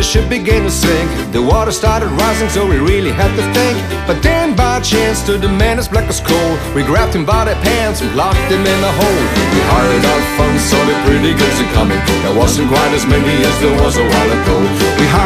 ship began to sink. The water started rising, so we really had to think. But then by chance stood a man as black as coal. We grabbed him by the pants and locked him in a hole. We hired out funds, saw the pretty girls are coming. There wasn't quite as many as there was a while ago. We